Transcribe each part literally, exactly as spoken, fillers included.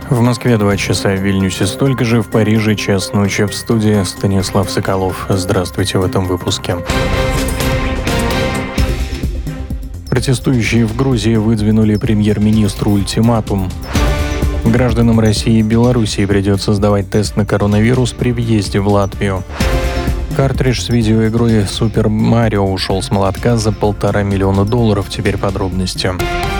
В Москве два часа, в Вильнюсе столько же, в Париже час ночи. В студии Станислав Соколов. Здравствуйте в этом выпуске. Протестующие в Грузии выдвинули премьер-министру ультиматум. Гражданам России и Белоруссии придется сдавать тест на коронавирус при въезде в Латвию. Картридж с видеоигрой Super Mario ушел с молотка за полтора миллиона долларов. Теперь подробности.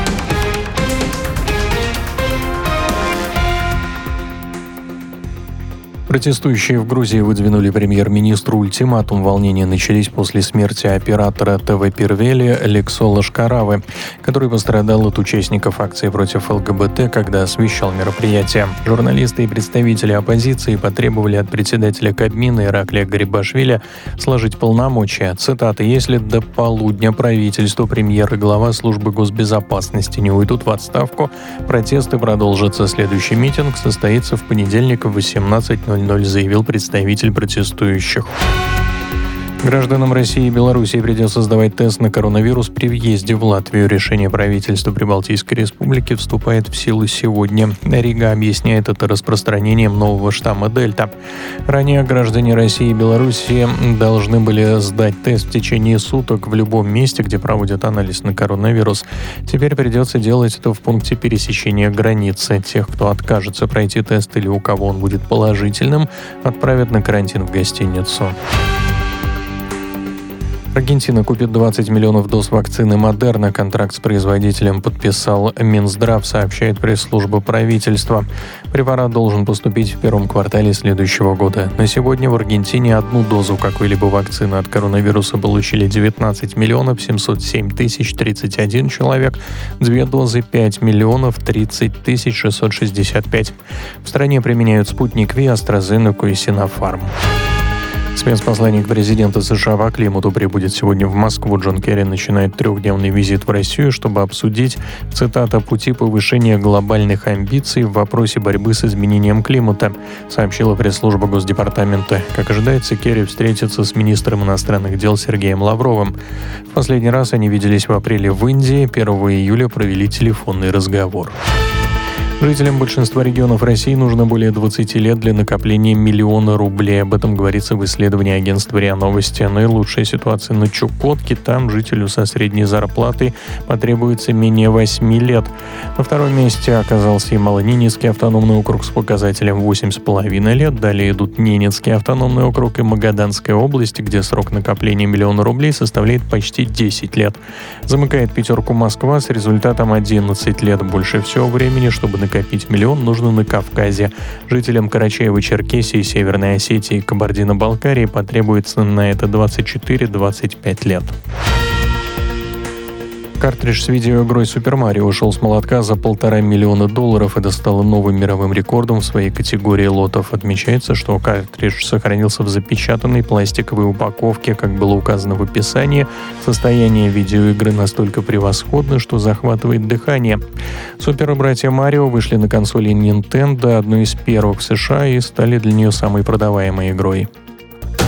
Протестующие в Грузии выдвинули премьер-министру ультиматум. Волнения начались после смерти оператора ТВ Первели Лексола Шкаравы, который пострадал от участников акции против ЛГБТ, когда освещал мероприятие. Журналисты и представители оппозиции потребовали от председателя Кабмина Ираклия Гарибашвили сложить полномочия. Цитата: «Если до полудня правительство, премьер и глава службы госбезопасности не уйдут в отставку, протесты продолжатся. Следующий митинг состоится в понедельник в восемнадцать ноль ноль», заявил представитель протестующих. Гражданам России и Белоруссии придется сдавать тест на коронавирус при въезде в Латвию. Решение правительства Прибалтийской республики вступает в силу сегодня. Рига объясняет это распространением нового штамма Дельта. Ранее граждане России и Белоруссии должны были сдать тест в течение суток в любом месте, где проводят анализ на коронавирус. Теперь придется делать это в пункте пересечения границы. Тех, кто откажется пройти тест или у кого он будет положительным, отправят на карантин в гостиницу. Аргентина купит двадцать миллионов доз вакцины Модерна. Контракт с производителем подписал Минздрав, сообщает пресс-служба правительства. Препарат должен поступить в первом квартале следующего года. На сегодня в Аргентине одну дозу какой-либо вакцины от коронавируса получили девятнадцать миллионов семьсот семь тысяч тридцать один человек, две дозы пять миллионов тридцать тысяч шестьсот шестьдесят пять. В стране применяют Спутник Ви, AstraZeneca и Sinopharm. Спецпосланник президента США по климату прибудет сегодня в Москву. Джон Керри начинает трехдневный визит в Россию, чтобы обсудить, цитата, «пути повышения глобальных амбиций в вопросе борьбы с изменением климата», сообщила пресс-служба Госдепартамента. Как ожидается, Керри встретится с министром иностранных дел Сергеем Лавровым. В последний раз они виделись в апреле в Индии, первого июля провели телефонный разговор. Жителям большинства регионов России нужно более двадцати лет для накопления миллиона рублей. Об этом говорится в исследовании агентства РИА Новости. Наилучшая ситуация на Чукотке. Там жителю со средней зарплатой потребуется менее восьми лет. На втором месте оказался Ямало-Ненецкий автономный округ с показателем восемь с половиной лет. Далее идут Ненецкий автономный округ и Магаданская область, где срок накопления миллиона рублей составляет почти десять лет. Замыкает пятерку Москва с результатом одиннадцать лет. Больше всего времени, чтобы накопить миллион, нужно на Кавказе. Жителям Карачаево-Черкесии, Северной Осетии и Кабардино-Балкарии потребуется на это двадцать четыре - двадцать пять лет. Картридж с видеоигрой Super Mario ушел с молотка за полтора миллиона долларов. Это стало новым мировым рекордом в своей категории лотов. Отмечается, что картридж сохранился в запечатанной пластиковой упаковке, как было указано в описании. Состояние видеоигры настолько превосходно, что захватывает дыхание. Супер-братья Марио вышли на консоли Nintendo, одной из первых в США, и стали для нее самой продаваемой игрой.